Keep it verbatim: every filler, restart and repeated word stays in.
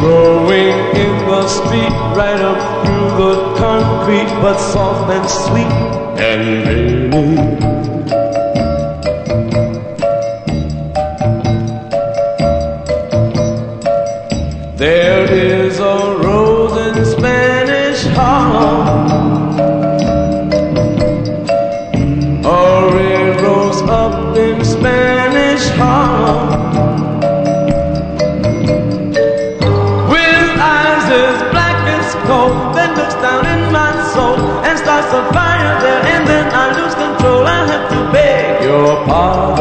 growing in the street, right up through the concrete, but soft and sweet and rainy. There is a rose in Spanish Harlem, a red rose up in Spanish Harlem, with eyes as black as coal, that looks down in my soul and starts a fire there, and then I lose control. I have to beg your pardon.